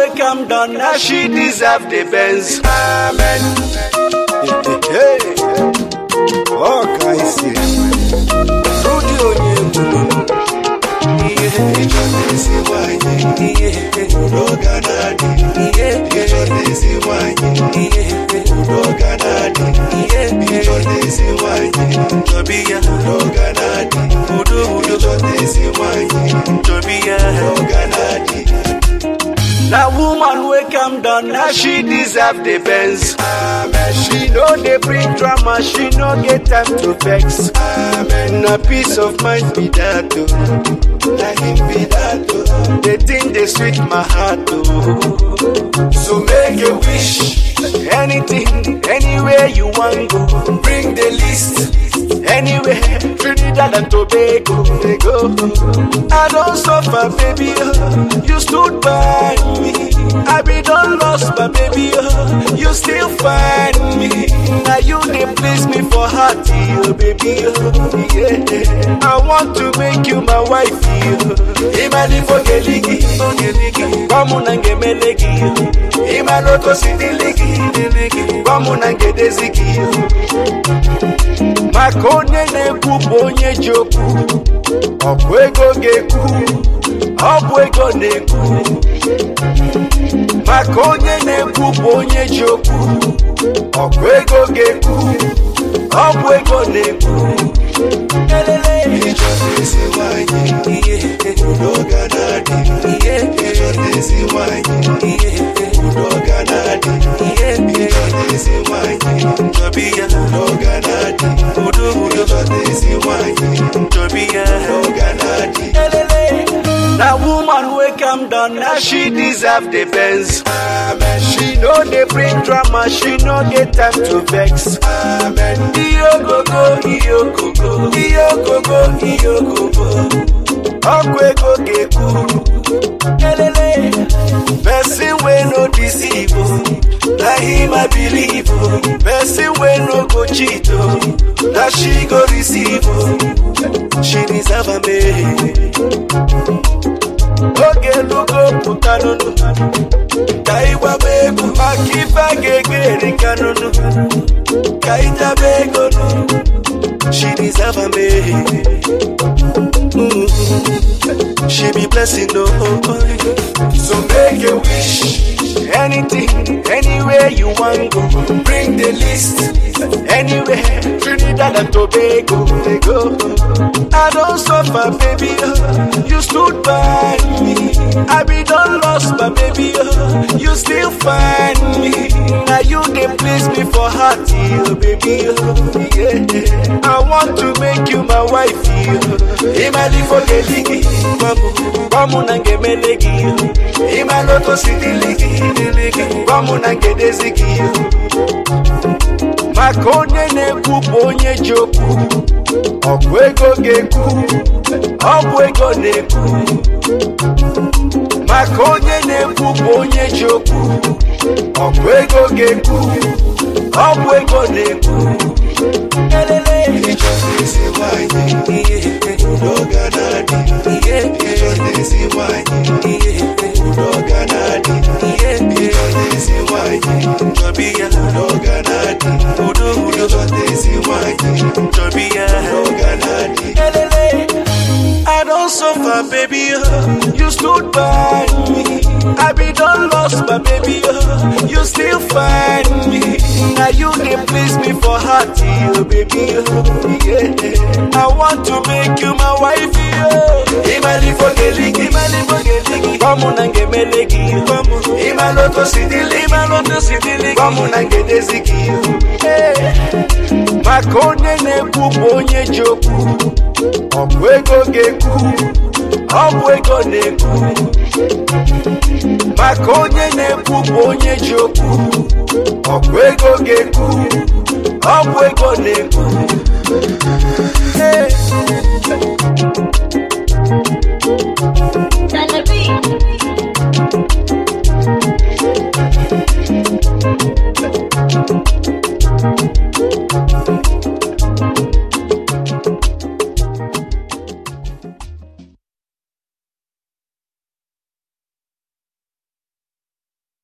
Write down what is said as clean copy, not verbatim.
will come down, now she deserve the Benz. Amen. Hey, oh, I see. Rudy Onyebulu. Now woman will come down, now she deserve the Benz. Amen. She know they bring drama, she no get time to vex. Amen. A peace of mind be that too. Let him be that too. They think they sweet my heart too. So make a wish. Anything, anywhere you want go. Bring the list. Anywhere, Trinidad and Tobago, they go. I don't suffer, baby, you stood by me. I be done lost, but baby, you still find me. Now you they please me for heart, baby, yeah. I want to make you my wife, Imani for Geligi, Bamunange Melegi, Imanoto City Ligi, Bamunange Desiki. Makonye neku bonye joku, okwego geku, obwego neku. Makonye neku bonye joku, okwego geku, obwego neku. Elele, ichotesi wanyi, udoganadi, ichotesi wanyi, udoganadi, ichotesi wanyi, jobia, udoganadi. Now woman will come down, now she deserve the Benz. Amen. She know they bring drama, she no get time to vex. Amen. Iyogogo, iyogogo, iyogogo, iyogogo. Okwego geku, elele. Person we no deceive, na him I believe. Person we no go cheat, now she go receive. She deserve a me. Oge lugo putanunu, kaiwa bego, akifa gegeri kanunu, kaita bego no. She deserve a me. She be blessing no. So make a wish. Anything, anywhere you want go. Bring the list. Anywhere, Trinidad and Tobago, they go. I don't suffer, baby, you stood by me. I be done lost, but baby, you still find me. Now you can please me for heart, baby, yeah. I want to make you my wife, Imali for Geligi, Bamunange Melegi, Imaloto City Ligi, Bamunange Desiki. Makonye neku bonye joku, okwego geku, obwego neku. Makonye neku bonye joku, okwego geku, obwego neku. Elele, ichotesi wanyi, udoganadi, ichotesi wanyi, udoganadi, ichotesi wanyi, jobia, udoganadi. I don't suffer, baby, you stood by me. I be done lost, but baby, you still find me. Now you can please me for heart, baby, yeah. I want to make you my wife, Imali for Geligi, Bamunange Melegi, Imaloto City, Bamunange Desiki. Makonye neku bonye joku, okwego geku, obwego neku. Makonye neku bonye joku, okwego geku, obwego neku. Hey.